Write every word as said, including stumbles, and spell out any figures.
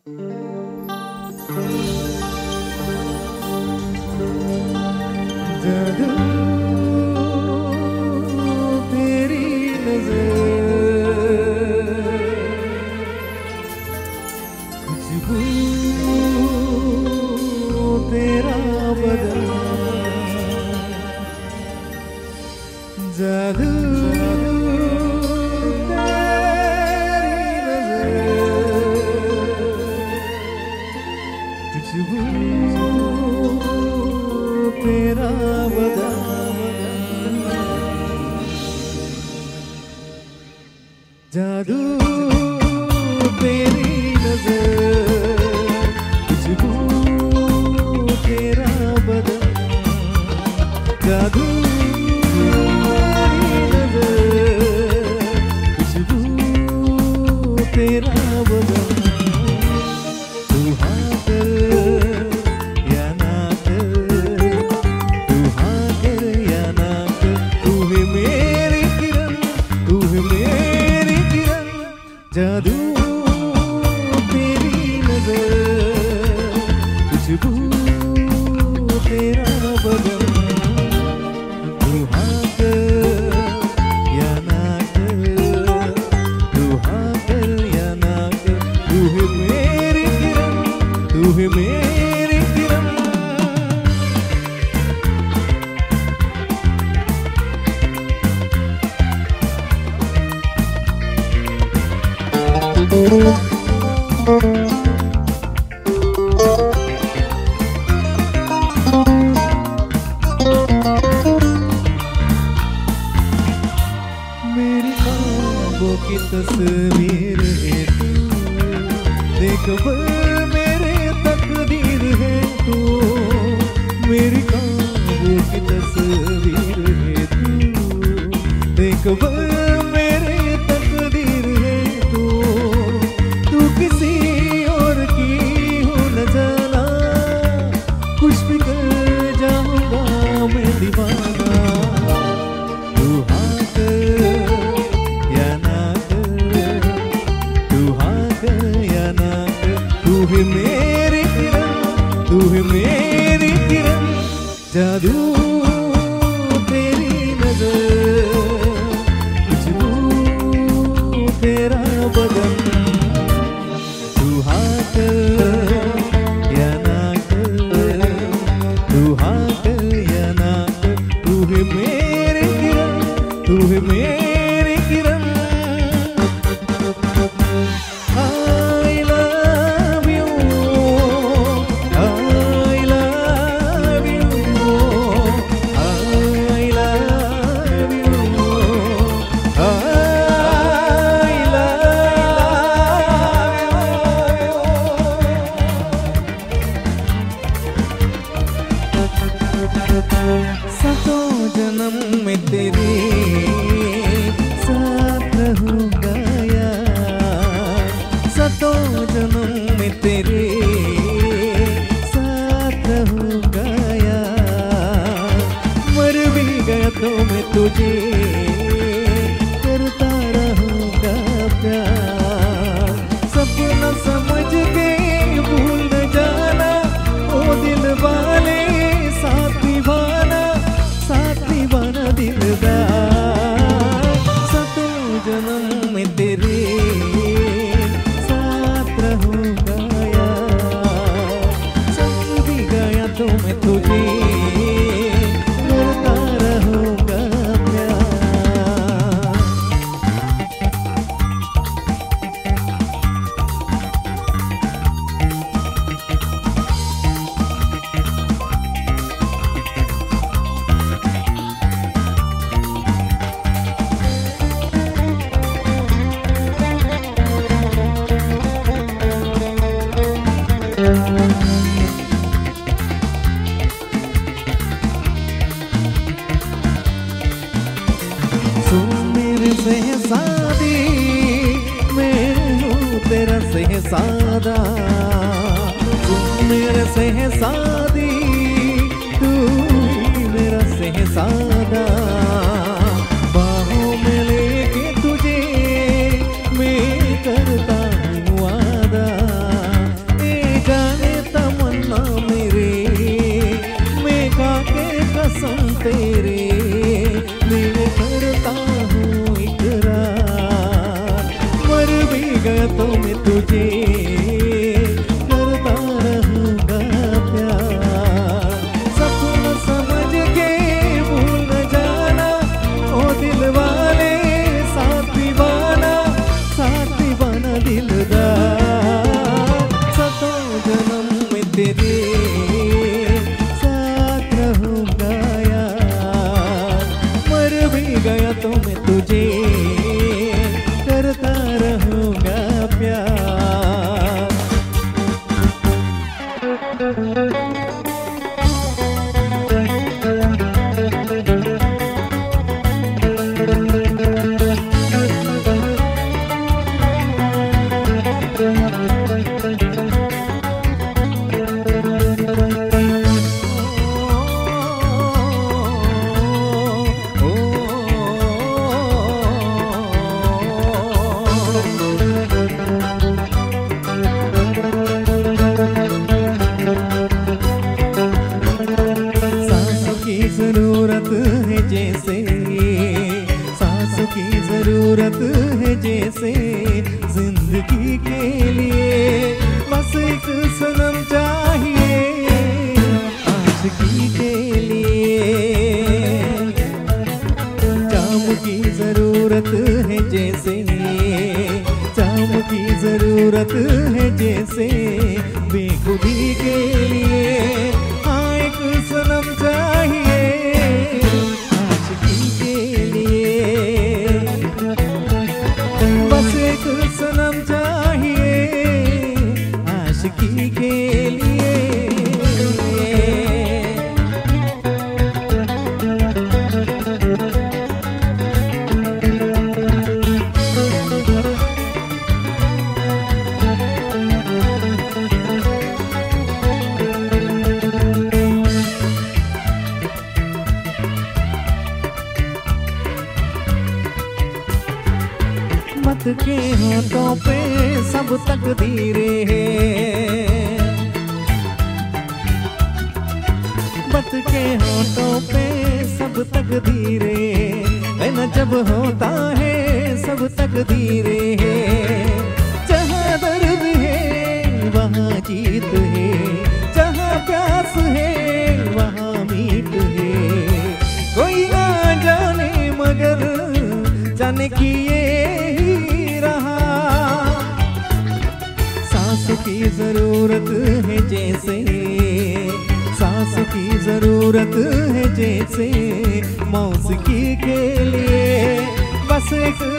जादू तेरी नजर, खुशबू तेरा बदन, जादू तेरा बदन, जादू तेरी नजर, खुशबू तेरा बदन, जादू तेरी नजर, खुशबू तेरा बदन। जादू तेरी नजर, खुशबू तेरा बदन, तू हाँ कर या ना कर, तू हाँ कर या ना कर, तू है मेरी किरण, तू है मेरी किरण। मेरी ख्वाबों की तस्वीर है तू, देख बल मेरे तकदीर है तू, मेरी ख्वाबों की तस्वीर है तू, देख बल मेरे तकदीर है तू, तू किसी और की हो न जाना, कुछ भी कर जाऊंगा मैं दीवाना, तू हाँ कर या ना कर, तू हाँ कर या ना कर, तू है मेरी किरण, तू है मेरी किरण, जादू तेरी नजर, खुशबू तेरा बदन, तू हाँ कर या ना कर, तू हाँ कर या ना कर, तू है मेरी किरण, तू है मेरी किरण। I love you, I love you, I love you, I सातों जन्म में तेरे साथ रहूंगा यार, सातों जन्म में तेरे साथ रहूंगा यार, मर भी गया तो मैं तुझे करता रहूंगा प्यार, सपना समझ के भूल न जाना, ओ दिल वाले साथ निभाना, साथ निभाना दिलदार, सातों जन्म में तेरे साथ रहूंगा यार, चल भी गया तो मैं तुझे करता रहूंगा प्यार। शहज़ादी मैं हूँ तेरा शहज़ादा, तुम मेरा शहज़ादी, तू ही मेरा शहज़ादा, बाहों में लेके तुझे मैं करता हूँ वादा, जरूरत है जैसे बेखुदी के लिए। हाँ एक सनम चाहिए आशिकी के लिए, बस एक सनम चाहिए आशिकी के लिए। मत के होठों पे सब तकदीरें हैं, मत के होठों पे सब तकदीरें है न, जब होता है सब तकदीरें हैं। जहाँ दर्द है वहाँ जीत है, जहाँ प्यास है वहाँ मीत है। कोई ना जाने मगर जाने की ये सांसों की जरूरत है जैसे, सांसों की जरूरत है जैसे मौसिकी के लिए, बस एक